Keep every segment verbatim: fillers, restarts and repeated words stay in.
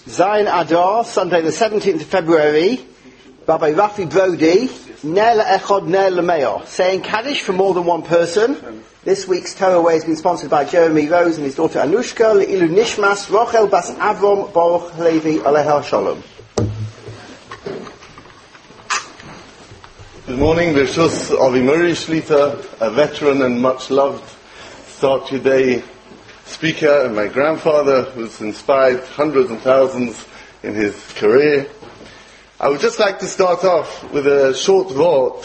Zion Adar, Sunday the seventeenth of February, Rabbi Rafi Brody, Ner Le'echad Ner Le'meor, saying Kaddish for more than one person. This week's Torah Way has been sponsored by Jeremy Rose and his daughter Anushka, Le'ilu Nishmas, Rochel Bas Avrom, Baruch Levi, Aleha Shalom. Good morning, Bershus Avimuri Shlita, a veteran and much loved Start Today speaker, and my grandfather, who's inspired hundreds and thousands in his career. I would just like to start off with a short thought.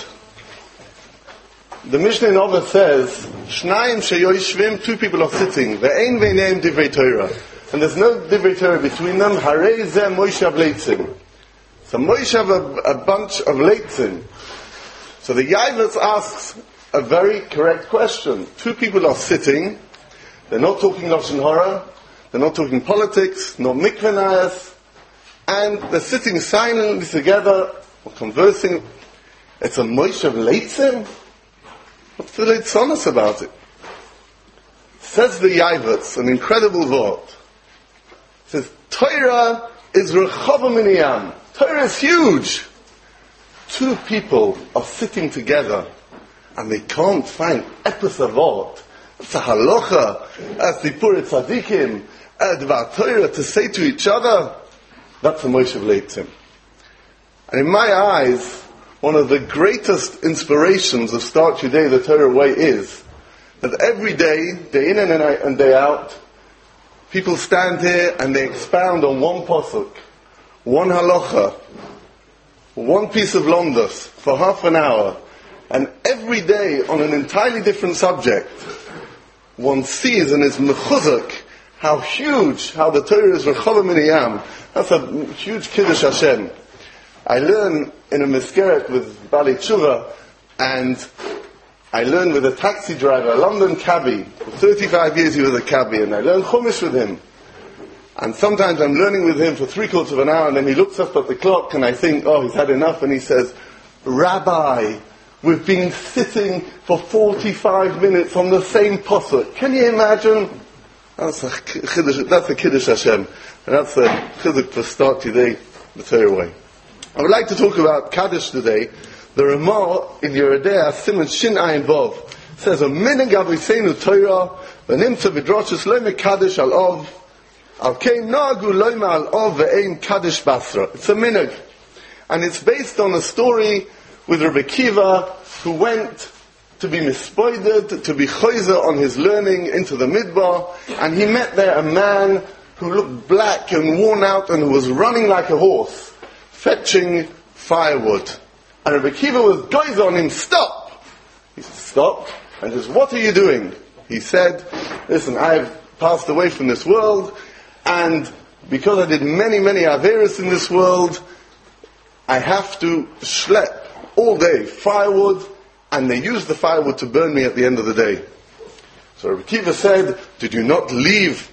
The Mishnah in Ovah says, Shnayim sheyoishvim, two people are sitting, ve'ein veineim divrei Torah, and there's no divrei Torah between them, harei zeh moishav leitzim. So moishav a, a bunch of leitzim. So the Yavuz asks a very correct question. Two people are sitting, they're not talking Lashon Hara, they're not talking politics, not mikvenayas, and they're sitting silently together, or conversing. It's a moishav leitzim? What's the leitzonos about it? Says the Yavuz, an incredible word. It says, Torah is rechava miniyam. Torah is huge. Two people are sitting together and they can't find epis. It's a halacha, as the Purei Tzadikim, Advar Torah, to say to each other, that's a moishav leitzim. And in my eyes, one of the greatest inspirations of Start Today, the Torah Way, is that every day, day in and day out, people stand here and they expound on one pasuk, one halacha, one piece of lomdus for half an hour, and every day on an entirely different subject, one sees and is mechuzak how huge, how the Torah is rechava miniyam. That's a huge kiddush Hashem. I learn in a miskeret with Bali Tshuva, and I learn with a taxi driver, a London cabbie. For thirty-five years he was a cabbie, and I learn Chumash with him. And sometimes I'm learning with him for three quarters of an hour, and then he looks up at the clock, and I think, oh, he's had enough, and he says, Rabbi, we've been sitting for forty-five minutes on the same pasuk. Can you imagine? That's a kiddush, that's a kiddush Hashem. And that's a chiddush for Start Today, the Torah Way. I would like to talk about Kaddish today. The Ramah in Yeridea, Siman Shin Ayin Vov, says, a minig aviseinu Torah, v'nimtza v'droshus loy mekaddish al ov, al kein nagu loy ma'al ov ve'ein kaddish basra. It's a minig. And it's based on a story with Rabbi Kiva, who went to be mispoided, to be choizer on his learning into the midbar, and he met there a man who looked black and worn out and who was running like a horse, fetching firewood. And Rabbi Kiva was goes on him, stop! He said, stop. And he says, what are you doing? He said, listen, I have passed away from this world, and because I did many, many averos in this world, I have to schlep all day firewood, and they use the firewood to burn me at the end of the day. So Rabbi Kiva said, did you not leave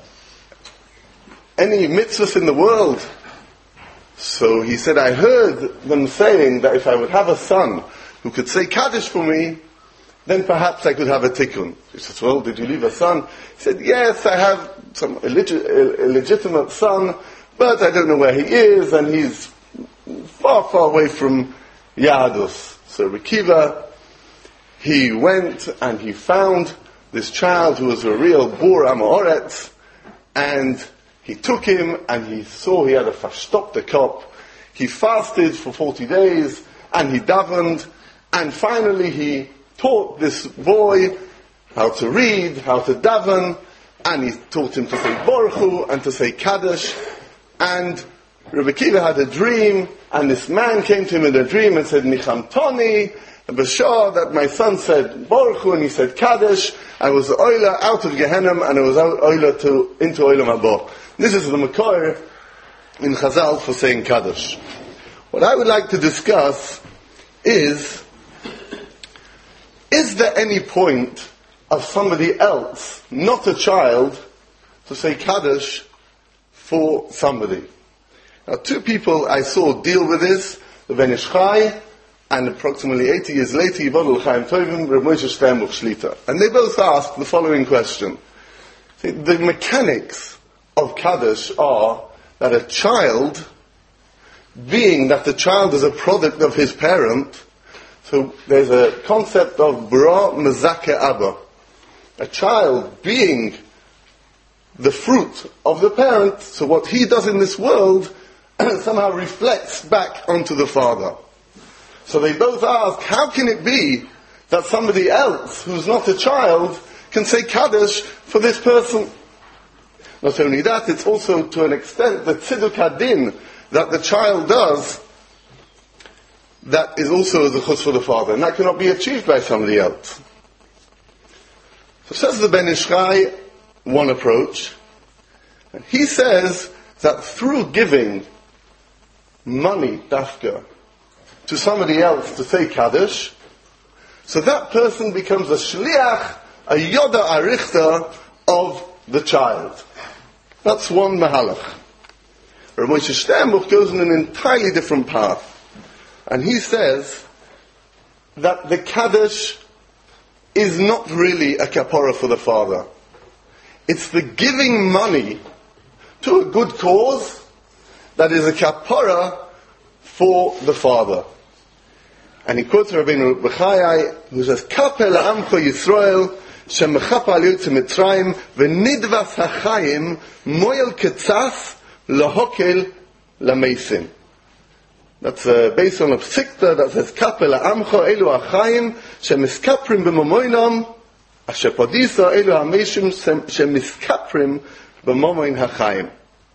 any mitzvahs in the world? So he said, I heard them saying that if I would have a son who could say Kaddish for me, then perhaps I could have a tikkun. He says, well, did you leave a son? He said, yes, I have some illegit- illegitimate son, but I don't know where he is, and he's far, far away from Yahadus. So Rabbi Kiva, he went and he found this child who was a real Bor Amoretz, and he took him and he saw he had a verstopte kop. He fasted for forty days and he davened, and finally he taught this boy how to read, how to daven, and he taught him to say Baruch Hu and to say Kaddish. And Rabbi Kiva had a dream, and this man came to him in a dream and said, Nichamtoni, Bashar, that my son said Baruch Hu and he said Kaddish. I was Oila out of Gehenna, and I was Oila to into Olam Haba. This is the Makor in Chazal for saying Kaddish. What I would like to discuss is, is there any point of somebody else, not a child, to say Kaddish for somebody? Now, two people I saw deal with this, the Ben Ish Chai, and approximately eighty years later, Yivadol Chaim Tovim, Reb Moshe Sternbuch Shlita. And they both asked the following question. See, the mechanics of Kaddish are that a child, being that the child is a product of his parent, so there's a concept of bra mezake abba. A child being the fruit of the parent, so what he does in this world somehow reflects back onto the father. So they both ask, how can it be that somebody else who's not a child can say Kaddish for this person? Not only that, it's also to an extent the tziduk hadin that the child does, that is also the chus for the father, and that cannot be achieved by somebody else. So says the Ben Ish Chai one approach, and he says that through giving money, dafka, to somebody else to say Kaddish, so that person becomes a shliach, a yoda arichta of the child. That's one mahalach. Rav Moshe Sternbuch goes in an entirely different path, and he says that the Kaddish is not really a kapara for the father. It's the giving money to a good cause that is a kapara for the father. And he quotes Rabbeinu Bechayai, who says, Kapel Amcho Yisrael, Shemechapa al Yotze Mitzrayim, V'nidvas hachayim, Moyel ketzas, Lahokel lameisim. That's uh, based on a psikta that says, Kapel Amcho Elu hachayim, Shemiskaprim b'momoinam, Asher Podisa Elu hameishim, Shemiskaprim b'momoin hachayim.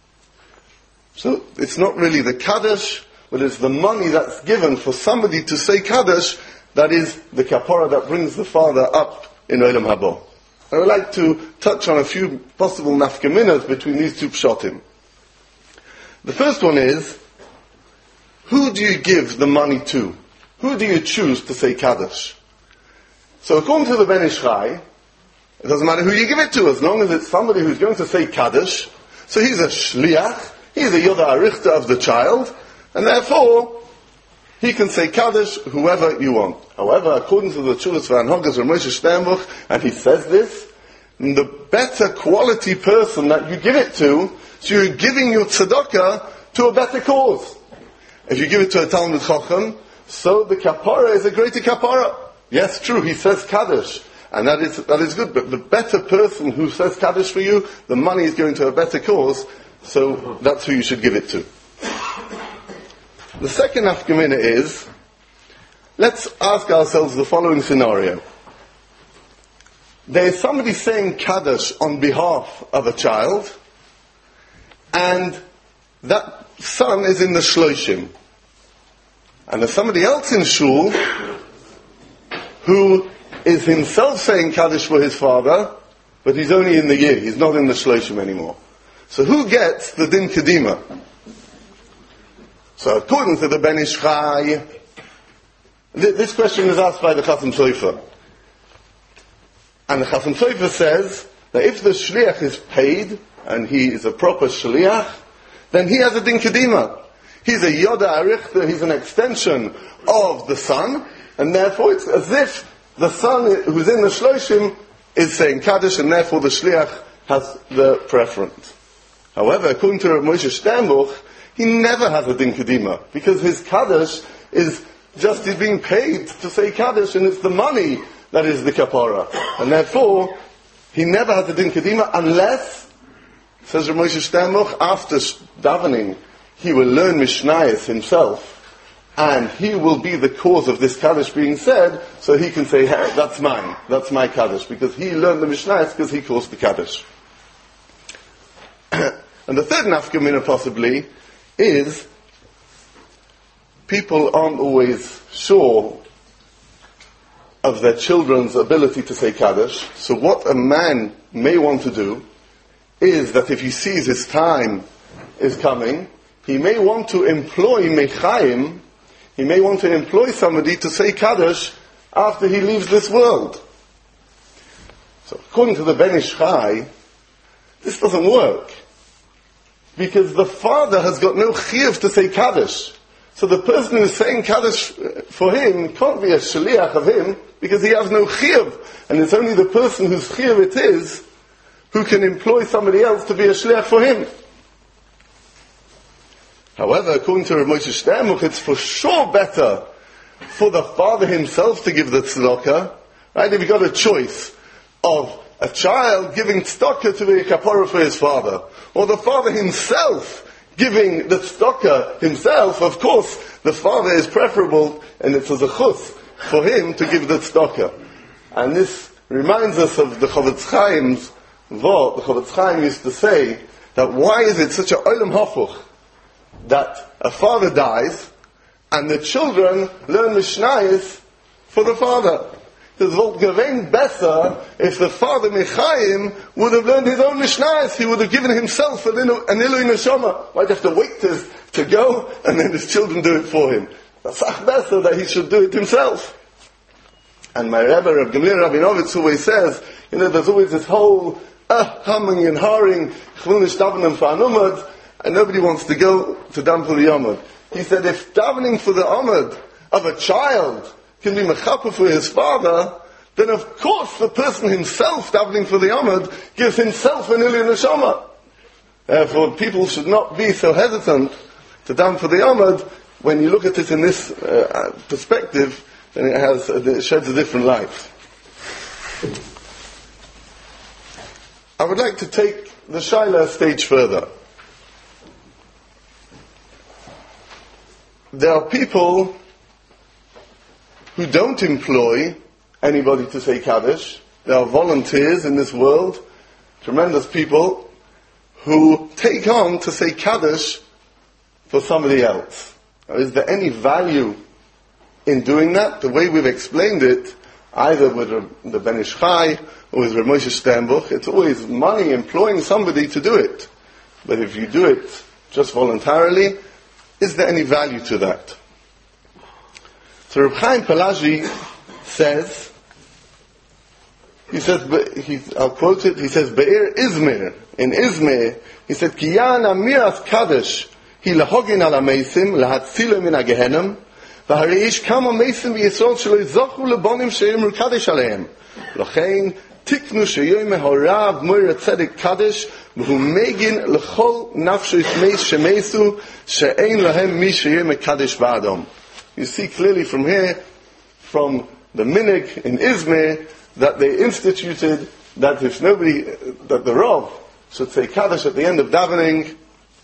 So, it's not really the Kaddish, but it's the money that's given for somebody to say Kaddish that is the kapara that brings the father up in Olam Haba. I would like to touch on a few possible nafkaminas between these two pshatim. The first one is, who do you give the money to? Who do you choose to say Kaddish? So according to the Ben Ish Chai, it doesn't matter who you give it to, as long as it's somebody who's going to say Kaddish. So he's a shliach, he's a yoda arichta of the child, and therefore, he can say Kaddish whoever you want. However, according to the Tzulas V'Hanhogas of Moshe Sternbuch, and he says this, the better quality person that you give it to, so you're giving your tzedakah to a better cause. If you give it to a Talmud Chacham, so the kapara is a greater kapara. Yes, true, he says Kaddish, and that is, that is good, but the better person who says Kaddish for you, the money is going to a better cause, so that's who you should give it to. The second nafkamina is, let's ask ourselves the following scenario. There is somebody saying Kaddish on behalf of a child, and that son is in the shloshim. And there's somebody else in shul who is himself saying Kaddish for his father, but he's only in the year, he's not in the shloshim anymore. So who gets the din kedima? So according to the Ben Ish Chai, th- this question is asked by the Chasam Sofer. And the Chasam Sofer says that if the shliach is paid, and he is a proper shliach, then he has a din kedima. He's a yoda arichta, he's an extension of the son, and therefore it's as if the son who's in the shloshim is saying Kaddish, and therefore the shliach has the preference. However, according to Rav Moshe Sternbuch, he never has a din kedima, because his Kaddish is just he's being paid to say Kaddish, and it's the money that is the kapara. And therefore, he never has a din kedima unless, says Rav Moshe Sternbuch, after davening, he will learn Mishnayos himself, and he will be the cause of this Kaddish being said, so he can say, hey, that's mine, that's my Kaddish, because he learned the Mishnayos because he caused the Kaddish. And the third nafkamina possibly is, people aren't always sure of their children's ability to say Kaddish. So what a man may want to do is that if he sees his time is coming, he may want to employ Mechaim, he may want to employ somebody to say Kaddish after he leaves this world. So according to the Ben Ish Chai, this doesn't work. Because the father has got no chiyuv to say Kaddish. So the person who's saying Kaddish for him can't be a shaliach of him, because he has no chiyuv. And it's only the person whose chiyuv it is who can employ somebody else to be a shaliach for him. However, according to Rav Moshe Sternbuch, it's for sure better for the father himself to give the tzedakah, right? If you got a choice of a child giving tzedakah to be a kapara for his father, or the father himself giving the tzedakah himself, of course, the father is preferable, and it's as a chus for him to give the tzedakah. And this reminds us of the Chavetz Chaim's vort. The Chavetz Chaim used to say that why is it such a olam hafuch that a father dies and the children learn Mishnayos for the father? Because what gewein better if the father Michaim would have learned his own Mishnayos. He would have given himself an Ilui Neshama. Might have to wait to, to go and then his children do it for him. That's better that he should do it himself. And my Rebbe, Rav Gamliel Rabinovitz, always says, you know, there's always this whole uh, humming and harring, chvunish davening for an umad, and nobody wants to go to daven for the umad. He said, if davening for the umad of a child can be mechaper for his father, then of course the person himself davening for the umad gives himself an Ilui Neshama. Therefore, people should not be so hesitant to daven for the umad. When you look at it in this uh, perspective, then it has it sheds a different light. I would like to take the Shaila a stage further. There are people who don't employ anybody to say Kaddish. There are volunteers in this world, tremendous people, who take on to say Kaddish for somebody else. Now, is there any value in doing that? The way we've explained it, either with the Ben Ish Chai or with Rav Moshe Sternbuch, it's always money employing somebody to do it. But if you do it just voluntarily, is there any value to that? So Reb Chaim Pelagi says, he says, he, I'll quote it, he says, Be'er Izmir, in Izmir, he said, Kiyan amiras Kaddish, hi lahogin ala meisim, lahatzilo min ha-gehenim, והרי יש כמה מייסים בישראל שלא יזוכו לבונים שיאמרו קדש עליהם. לכן תקנו שיום מהורב מויר צדק קדש והוא מגין לכל נפשו מייס שמייסו שאין להם מי שיאמר קדש באדום. You see clearly from here, from the minig in Izmir, that they instituted that if nobody, that the Rav should say Kaddish at the end of davening,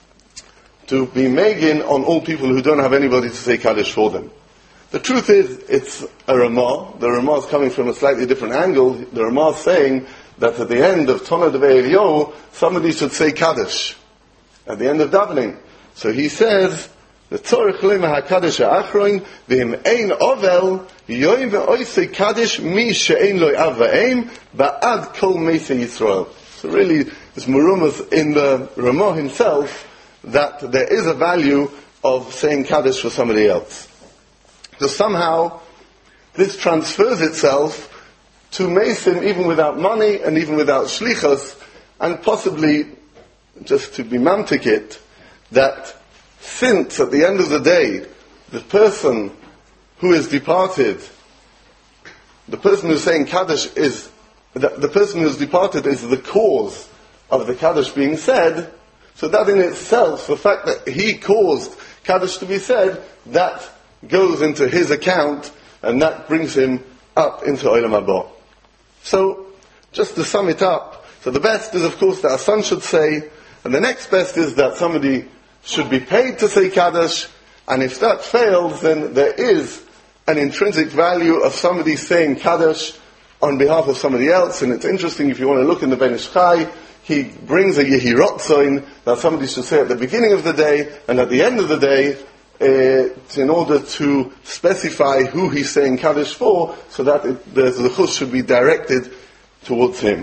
to be megin on all people who don't have anybody to say Kaddish for them. The truth is, it's a Ramah. The Ramah is coming from a slightly different angle. The Ramah is saying that at the end of Tona Devei Eliyahu, somebody should say Kaddish at the end of davening. So he says, the Tzorich Lema HaKaddish HaAchroin, V'im Ein Ovel, Yoim Ve'oisei Kaddish, Mi She'ein Loi Av V'eim, Ba'ad Kol Meisei Yisrael. So really, it's Murumas in the Ramah himself, that there is a value of saying Kaddish for somebody else. So somehow, this transfers itself to Meisim even without money and even without shlichus, and possibly, just to be mamtik it, that since at the end of the day, the person who is departed, the person who's saying Kaddish is, the, the person who's departed is the cause of the Kaddish being said. So that in itself, the fact that he caused Kaddish to be said, that goes into his account, and that brings him up into Olam Haba. So, just to sum it up, so the best is of course that a son should say, and the next best is that somebody should be paid to say Kaddish, and if that fails, then there is an intrinsic value of somebody saying Kaddish on behalf of somebody else. And it's interesting, if you want to look in the Ben Ish Chai, he brings a Yehi Rotzoin that somebody should say at the beginning of the day and at the end of the day, uh, in order to specify who he's saying Kaddish for, so that it, the, the chus should be directed towards him.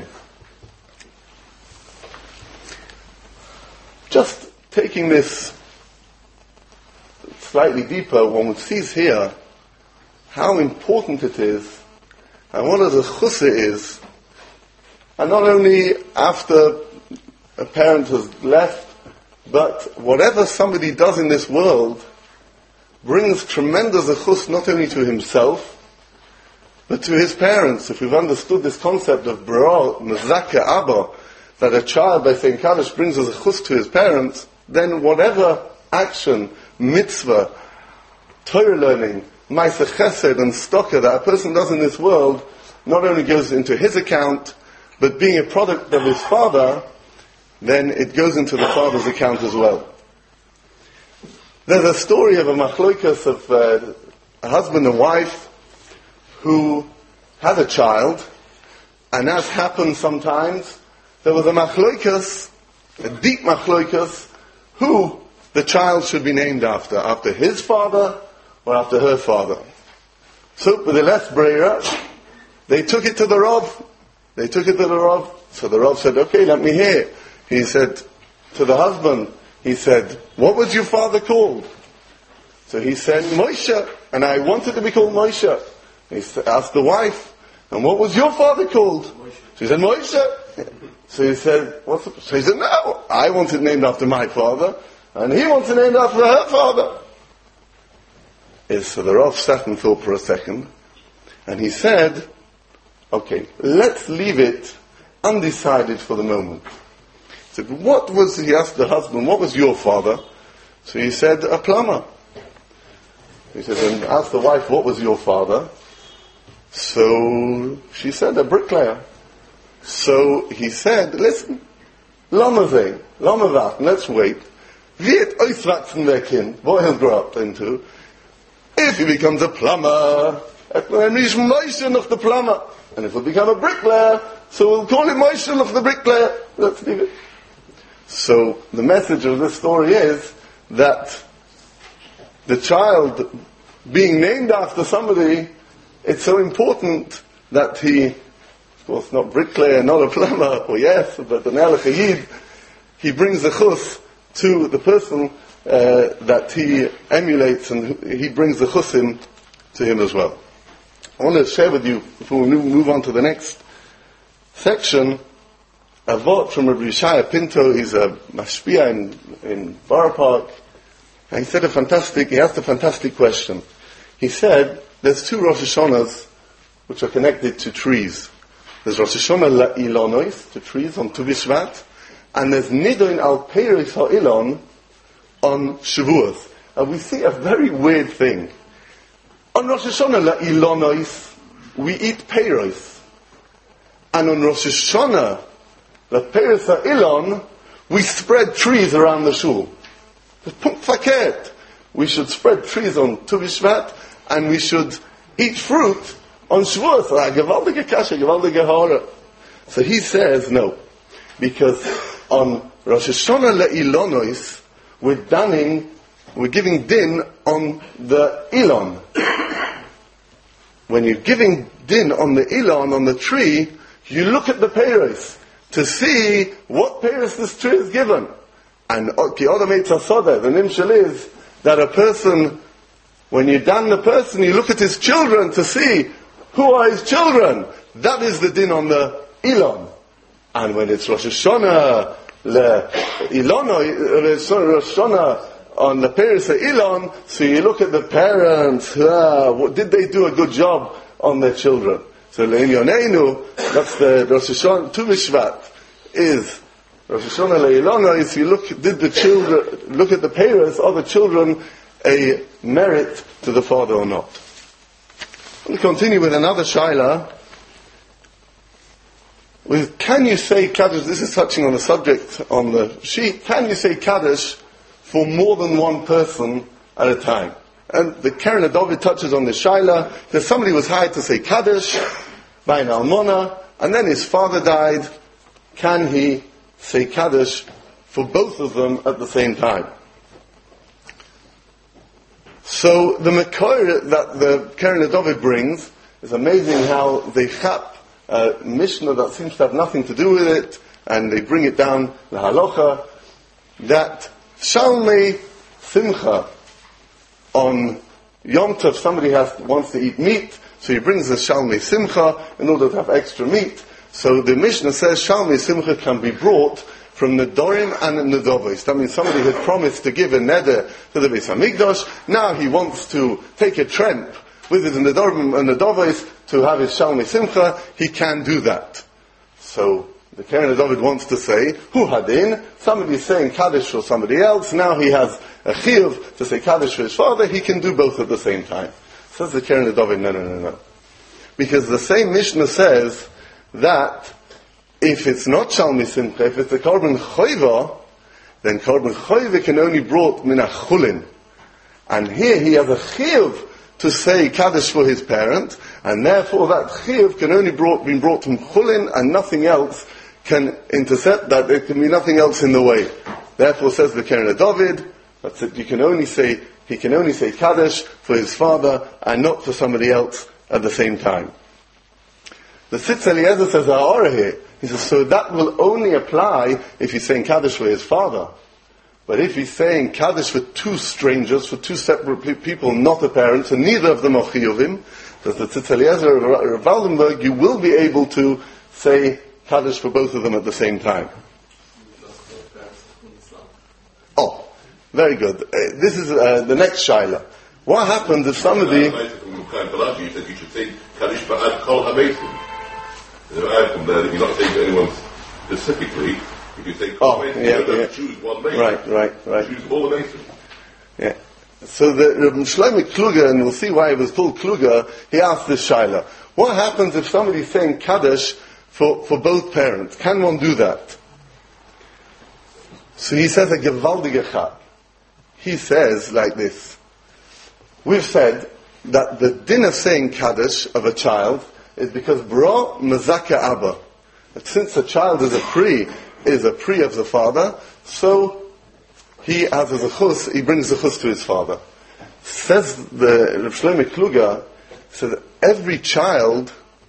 Just taking this slightly deeper, one sees here how important it is and what a chus it is. And not only after a parent has left, but whatever somebody does in this world brings tremendous achus not only to himself, but to his parents. If we've understood this concept of B'ra, Mezaka, Abba, that a child by saying Kaddish brings us achus to his parents, then whatever action, mitzvah, Torah learning, Ma'aseh Chesed and Stocker that a person does in this world not only goes into his account, but being a product of his father, then it goes into the father's account as well. There's a story of a machloikas of uh, a husband and wife who had a child, and as happens sometimes, there was a machloikas, a deep machloikas, who the child should be named after, after his father or after her father. So, with the less breira, they took it to the Rav. They took it to the Rav. So the Rav said, okay, let me hear. He said to the husband, he said, what was your father called? So he said, Moshe, and I wanted to be called Moshe. He asked the wife, and what was your father called? She said, Moshe. So he said, what's the... So he said, no, I want it named after my father, and he wants it named after her father. Is so the Rav sat and thought for a second, and he said, okay, let's leave it undecided for the moment. He said, what was, he asked the husband, what was your father? So he said, a plumber. He said, and asked the wife, what was your father? So she said, a bricklayer. So he said, listen, lama ze, lama warten, let's wait. Wie het uitwachsen their kind, what he'll grow up into. If he becomes a plumber, then he's Moshe noch the plumber. And if he'll become a bricklayer, so we'll call him Moshe noch the bricklayer. Let's leave it. So the message of this story is that the child being named after somebody, it's so important that he, of course not bricklayer, not a plumber, or yes, but an Elech Yid, he brings the chus to the person uh, that he emulates, and he brings the chusim to him as well. I want to share with you, before we move on to the next section, a thought from Rabbi Yeshaya Pinto. He's a mashpia in, in Borough Park, and he said a fantastic, he asked a fantastic question. He said, there's two Rosh Hashanahs which are connected to trees. There's Rosh Hashanah La'ilonois, to trees on Tu B'Shvat, and there's Nidoin Al Peiros Ha'ilon on Shavuos. And we see a very weird thing. On Rosh Hashanah La'ilonois, we eat Peiros. And on Rosh Hashanah, La Peiros Ha'ilon, we spread trees around the shul. We should spread trees on Tu B'Shvat, and we should eat fruit on Shavuos. So he says no, because on Rosh Hashanah Le'ilonois, we're danning, we're giving din on the Ilon. When you're giving din on the Ilon, on the tree, you look at the peiros to see what peiros this tree is given. And Ki Odom Eitz HaSodeh, the nimshal is that a person, when you dan the person, you look at his children to see who are his children. That is the din on the Ilon. And when it's Rosh Hashanah, le Ilono, Rosh Hashanah on the Peiros Ilon, so you look at the parents, ah, what, did they do a good job on their children? So Le'inyoneinu, that's the Rosh Hashanah, Tu B'Shvat, is Rosh Hashanah Le'ilono, is you look, did the children, look at the Peiros, are the children a merit to the father or not? We'll continue with another shaila. With, can you say Kaddish, this is touching on the subject on the sheet, can you say Kaddish for more than one person at a time? And the Keren HaDavid touches on the shaila, that somebody was hired to say Kaddish by an almona, and then his father died. Can he say Kaddish for both of them at the same time? So the Makor that the Keren HaDavid brings is amazing how they chap a Mishnah that seems to have nothing to do with it, and they bring it down the halacha that Shalmei Simcha on Yom Tov, somebody has wants to eat meat, so he brings the Shalmei Simcha in order to have extra meat. So the Mishnah says Shalmei Simcha can be brought from Nedorim and Nedovos. That means somebody had promised to give a neder to the Beis Hamikdash. Now he wants to take a tramp with his Nedorim and Nedovos to have his Shalmei Simcha. He can do that. So The Keren David wants to say, Hu Hadin, somebody is saying Kaddish for somebody else, now he has a chiyuv to say Kaddish for his father, he can do both at the same time. Says the Keren David, no, no, no, no. Because the same Mishnah says that if it's not Shalmi Simcha, if it's a Korban Choiva, then Korban Choiva can only be brought min chulin. And here he has a chiyuv to say Kaddish for his parent, and therefore that chiyuv can only brought, be brought from chulin, and nothing else can intercept that. There can be nothing else in the way. Therefore, says the Keren David, that's it. You can only say he can only say Kaddish for his father and not for somebody else at the same time. The Tzitz Eliezer says Ha'ara here. He says so that will only apply if he's saying Kaddish for his father. But if he's saying Kaddish for two strangers, for two separate people, not a parent, and neither of them are chiyuvim, says the Tzitz Eliezer of Waldenberg, you will be able to say Kaddish for both of them at the same time. Oh, very good. Uh, this is uh, the next shaila. What happens if somebody... You said you should say Kaddish for Ad Kol HaMeisim. You're not saying to anyone specifically. You can say Kol Oh, HaMeisim. yeah, You don't yeah. choose one Meisim. Right, right, right. Choose all the Meisim. Yeah. So the Reb Shlomo Kluger, and we'll see why it was called Kluger, he asked this shaila. What happens if somebody's saying Kaddish for, for both parents? Can one do that? So he says a gewaldige chat. He says like this. We've said that the din of saying Kaddish of a child is because bra mazaka abba. That since a child is a pri, is a pri of the father, so he has a zechus, he brings zechus to his father. Says the Reb Shlomo Kluger, says that every child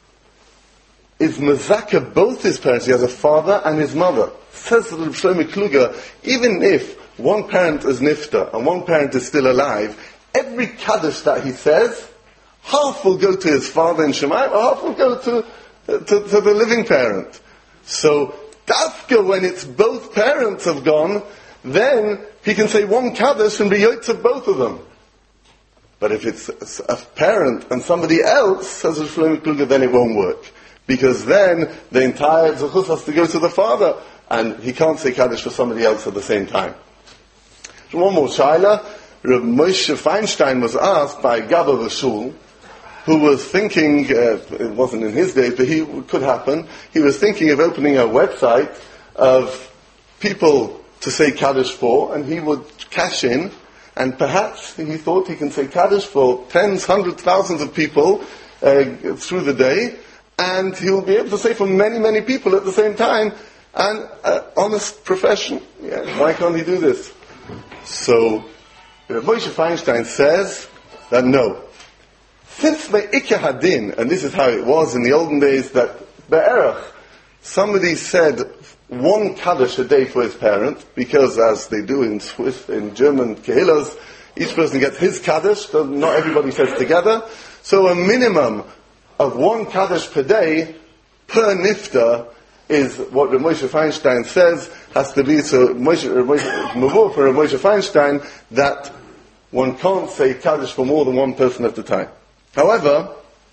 is mazaka both his parents. He has a father and his mother. Says Reb Shlomo Kluger, even if one parent is nifta and one parent is still alive, every Kaddish that he says, half will go to his father in Shemayim, half will go to, to, to the living parent. So, dafka, when it's both parents have gone, then he can say one Kaddish and be yotze of both of them. But if it's a parent and somebody else, says Shlomo Kluger, then it won't work. Because then the entire zechus has to go to the father, and he can't say Kaddish for somebody else at the same time. One more shaila. Reb Moshe Feinstein was asked by Gabba Vashul, who was thinking, uh, it wasn't in his days, but he it could happen, he was thinking of opening a website of people to say Kaddish for, and he would cash in, and perhaps he thought he can say Kaddish for tens, hundreds, thousands of people uh, through the day, and he will be able to say for many, many people at the same time, and uh, honest profession. Yeah, why can't he do this? So, Moshe Feinstein says that no. Since the Ikka Hadin, and this is how it was in the olden days, that Be'erach, somebody said one Kaddish a day for his parent, because as they do in Swiss, in German Kehillas, each person gets his Kaddish, so not everybody says together. So a minimum of one Kaddish per day, per nifta, is what Rav Moshe Feinstein says has to be. So Moshe, Moshe, Mavur for Rav Moshe Feinstein that one can't say Kaddish for more than one person at a time. However,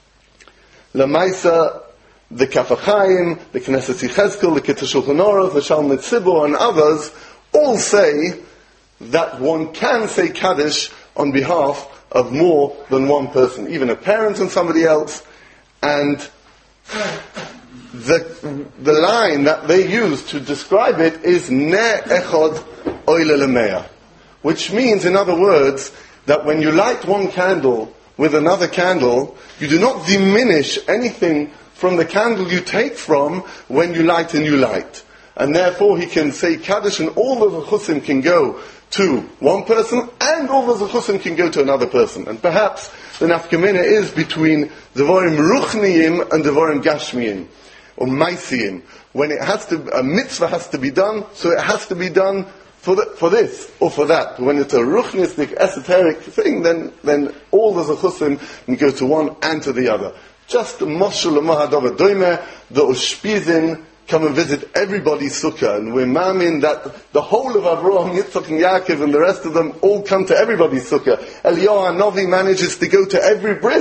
Lamaisa, the Kaf HaChaim, the Knesset Yechezkel, the Kitzur Shulchan Aruch, the Shalom Tzibur, and others all say that one can say Kaddish on behalf of more than one person, even a parent and somebody else, and The, the line that they use to describe it is Ne Echod Oile Lemeah, which means, in other words, that when you light one candle with another candle, you do not diminish anything from the candle you take from when you light a new light. And therefore he can say Kaddish and all the Zechusim can go to one person and all the Zechusim can go to another person. And perhaps the nafkamina is between Devarim Ruchniim and Devarim Gashmiim, or Maisiyim. When it has to, a mitzvah has to be done, so it has to be done for the, for this or for that. When it's a ruchnistic, esoteric thing, then then all the zechusim can go to one and to the other. Just Moshul Mahadava Doime, the Ushpizin come and visit everybody's sukkah, and we're mamin that the whole of Avraham, Yitzchak, and Yaakov, and the rest of them all come to everybody's sukkah. Eliyahu Hanavi manages to go to every bris,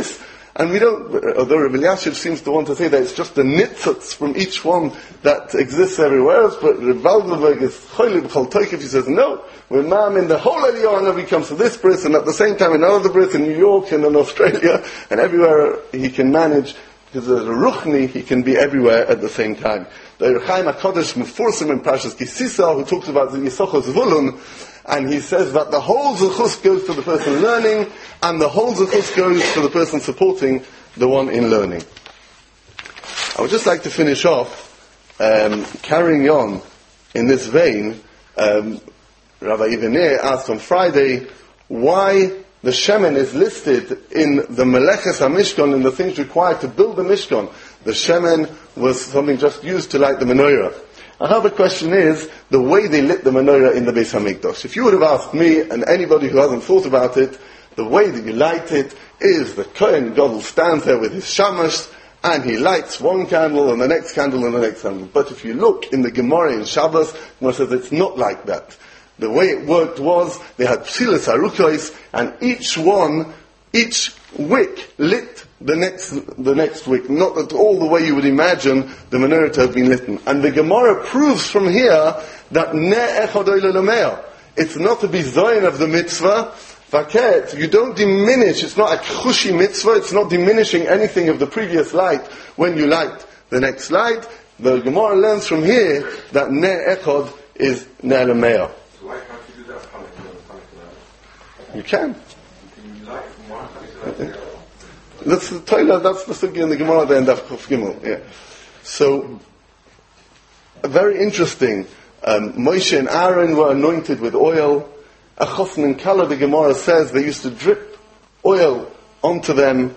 And we don't, although Rabbi Elyashiv seems to want to say that it's just the nitzutz from each one that exists everywhere else, but Rabbi Waldberg is choyle b'chol toikev, he says, no, when Ma'am in the whole Eliyahu he comes to this bris, and at the same time another bris in New York and in Australia, and everywhere he can manage, because as a ruchni, he can be everywhere at the same time. The Chaim HaKadosh Mufursim in Parshas Kisisa, who talks about the Yisachar Zvulun, and he says that the whole zechus goes to the person learning, and the whole zechus goes to the person supporting the one in learning. I would just like to finish off, um, carrying on in this vein. Um, Rabbi Ivanir asked on Friday why the shemen is listed in the Meleches HaMishkan, in the things required to build the Mishkan. The shemen was something just used to light the menorah. And now the question is, the way they lit the menorah in the Beis HaMikdash. If you would have asked me, and anybody who hasn't thought about it, the way that you light it is the Kohen Gadol stands there with his shamash, and he lights one candle, and the next candle, and the next candle. But if you look in the Gemara in Shabbos, Gemara says it's not like that. The way it worked was, they had psilas harukos, and each one, each wick lit the next the next wick, not at all the way you would imagine the menorah to have been lit. And the Gemara proves from here that ne echad oile l'meah. It's not to be zoyin of the mitzvah. Vaket, you don't diminish. It's not a chushi mitzvah. It's not diminishing anything of the previous light when you light the next light. The Gemara learns from here that ne echad is ne l'meah. So why can't you do that? You can. Can you light from one place to the other? That's the Torah, that's the sugi in the Gemara at the end of Kuf Gimel. Yeah. So, very interesting. Um, Moshe and Aaron were anointed with oil. Achosn and Kala, the Gemara says, they used to drip oil onto them.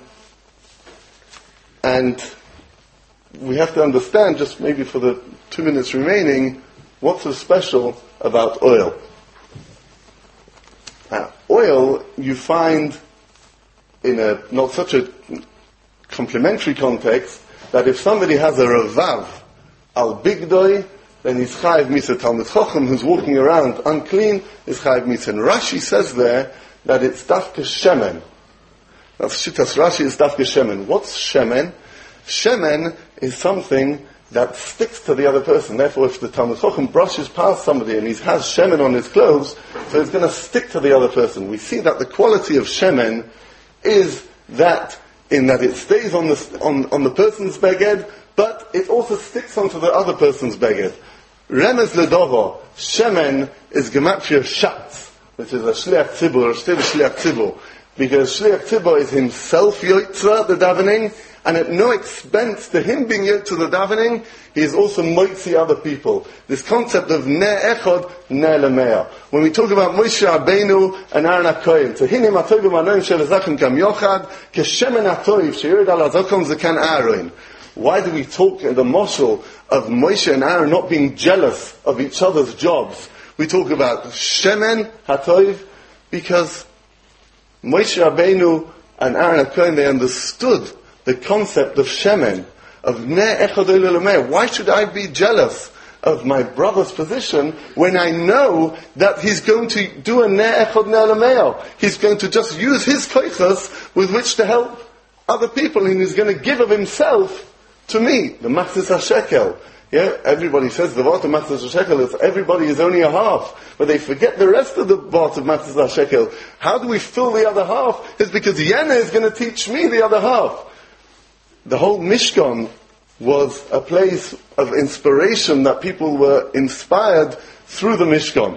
And we have to understand, just maybe for the two minutes remaining, what's so special about oil. Now, oil, you find in a not such a complementary context, that if somebody has a ravav al bigdoi, then he's chayiv misa talmid chacham who's walking around unclean is chayiv misa. And Rashi says there that it's dafka shemen. That's shitas Rashi is dafka shemen. What's shemen? Shemen is something that sticks to the other person. Therefore, if the talmid chacham brushes past somebody and he has shemen on his clothes, so it's going to stick to the other person. We see that the quality of shemen is that in that it stays on the on, on the person's beged, but it also sticks onto the other person's beged. Remez ledovo, shemen is gematria shatz, which is a shliach tzibur, or still a shliach tzibur, because shliach tzibur is himself yotzra, the davening, and at no expense to him being yot to the davening, he is also moitzi other people. This concept of ne echod, ne lemeah. When we talk about Moshe Rabbeinu and Aaron HaKohen, Tehinim atoivim anoim shel zachem kam yochad, keshemen atoiv sheyired al hazokom zekan Aaron. Why do we talk in the moshel of Moshe and Aaron not being jealous of each other's jobs? We talk about shemen hatoiv because Moshe Rabbeinu and Aaron HaKohen, they understood the concept of shemen, of ne echad oile l'meah. Why should I be jealous of my brother's position when I know that he's going to do a ne echad ne l'meah? He's going to just use his koichas with which to help other people, and he's going to give of himself to me. The machzis hashekel. Yeah, everybody says the vart of machzis hashekel is everybody is only a half, but they forget the rest of the vart of machzis hashekel. How do we fill the other half? It's because Yena is going to teach me the other half. The whole Mishkan was a place of inspiration that people were inspired through the Mishkan.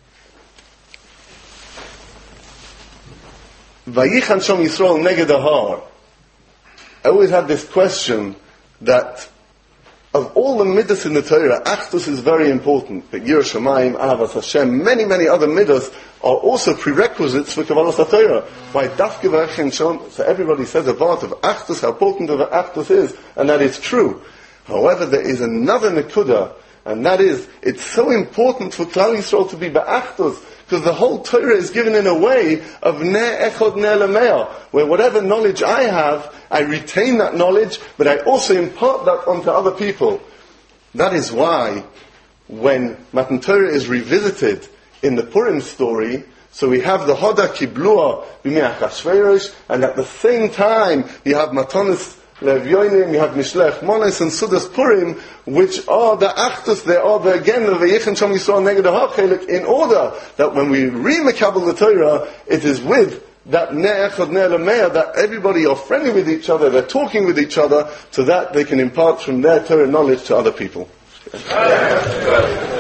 Vayichan Shom Yisrael neged ahar. I always had this question that of all the midas in the Torah, Achdus is very important. But Yirah Shamayim, Ahavas Hashem, many, many other midas are also prerequisites for Kabbalas HaTorah. Why Dafke V'Achin Shom? So everybody says a part of Achdus, how important of Achdus is, and that is true. However, there is another Nekuda, and that is, it's so important for Klal Yisrael to be Ba'achdus, because the whole Torah is given in a way of ne echod ne l'meah, where whatever knowledge I have, I retain that knowledge, but I also impart that onto other people. That is why, when Matan Torah is revisited in the Purim story, So we have the Hoda Kiblua b'Me'ach Achashverosh, and at the same time you have Matanis Lev Yoinim, you have Mishlech Mones and Sudas Purim, which are the Achdus, they are the, again, the V'yichin Shom Yisrael Neged HaChelik, in order that when we re-Mekabel the Torah, it is with that Ne'echad Ne'elameya, that everybody are friendly with each other, they're talking with each other, so that they can impart from their Torah knowledge to other people.